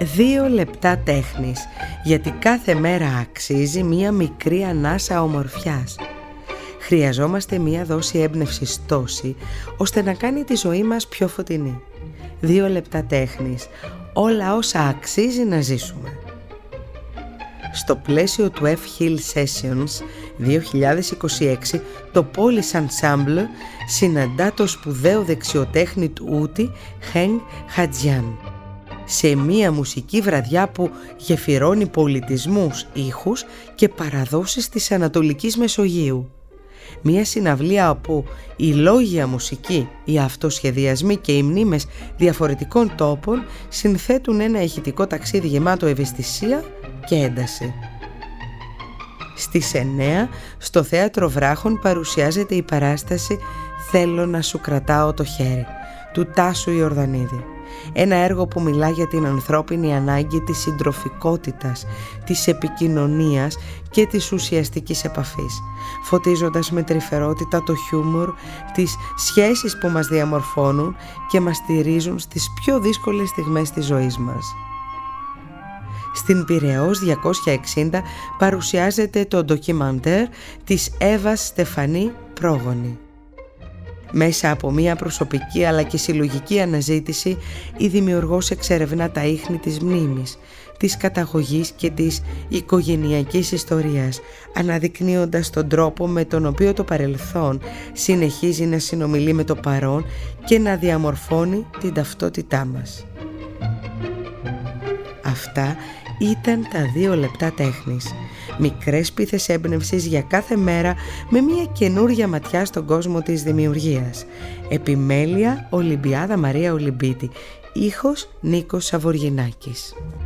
2 λεπτά τέχνης, γιατί κάθε μέρα αξίζει μία μικρή ανάσα ομορφιάς. Χρειαζόμαστε μία δόση έμπνευσης τόση, ώστε να κάνει τη ζωή μας πιο φωτεινή. 2 λεπτά τέχνης, όλα όσα αξίζει να ζήσουμε. Στο πλαίσιο του F Hill Sessions 2026, το Polish Ensemble συναντά το σπουδαίο δεξιοτέχνη του ούτη Henk Hajian σε μία μουσική βραδιά που γεφυρώνει πολιτισμούς, ήχους και παραδόσεις της Ανατολικής Μεσογείου. Μία συναυλία όπου η λόγια μουσική, οι αυτοσχεδιασμοί και οι μνήμες διαφορετικών τόπων συνθέτουν ένα ηχητικό ταξίδι γεμάτο ευαισθησία και ένταση. Στις 9 στο Θέατρο Βράχων παρουσιάζεται η παράσταση «Θέλω να σου κρατάω το χέρι» του Τάσου Ιορδανίδη. Ένα έργο που μιλά για την ανθρώπινη ανάγκη της συντροφικότητας, της επικοινωνίας και της ουσιαστικής επαφής, φωτίζοντας με τρυφερότητα το χιούμορ, τις σχέσεις που μας διαμορφώνουν και μας στηρίζουν στις πιο δύσκολες στιγμές της ζωής μας. Στην Πειραιώς 260 παρουσιάζεται το ντοκιμαντέρ της Εύας Στεφανή «Πρόγονη». Μέσα από μία προσωπική αλλά και συλλογική αναζήτηση, η δημιουργός εξερευνά τα ίχνη της μνήμης, της καταγωγής και της οικογενειακής ιστορίας, αναδεικνύοντας τον τρόπο με τον οποίο το παρελθόν συνεχίζει να συνομιλεί με το παρόν και να διαμορφώνει την ταυτότητά μας. Αυτά ήταν τα 2 λεπτά τέχνης. Μικρές πίθες έμπνευσης για κάθε μέρα με μια καινούρια ματιά στον κόσμο της δημιουργίας. Επιμέλεια Ολυμπιάδα Μαρία Ολυμπίτη. Ήχος Νίκος Σαβοργινάκης.